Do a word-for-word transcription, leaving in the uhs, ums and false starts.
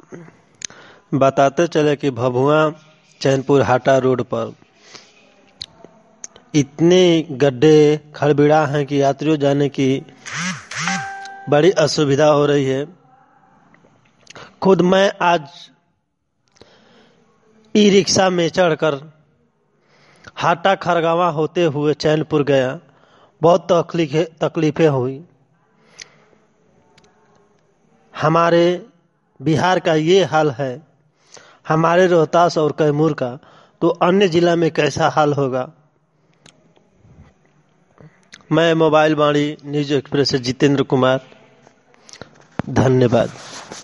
बताते चले कि भभुआ चैनपुर हाटा रोड पर इतने गड्ढे खड़बिड़ा हैं कि यात्रियों जाने की बड़ी असुविधा हो रही है। खुद मैं आज ई रिक्शा में चढ़कर हाटा खरगावा होते हुए चैनपुर गया। बहुत तकलीफें तकलीफें हुई। हमारे बिहार का ये हाल है, हमारे रोहतास और कैमूर का, तो अन्य जिला में कैसा हाल होगा। मैं मोबाइल वाणी न्यूज एक्सप्रेस से जितेंद्र कुमार, धन्यवाद।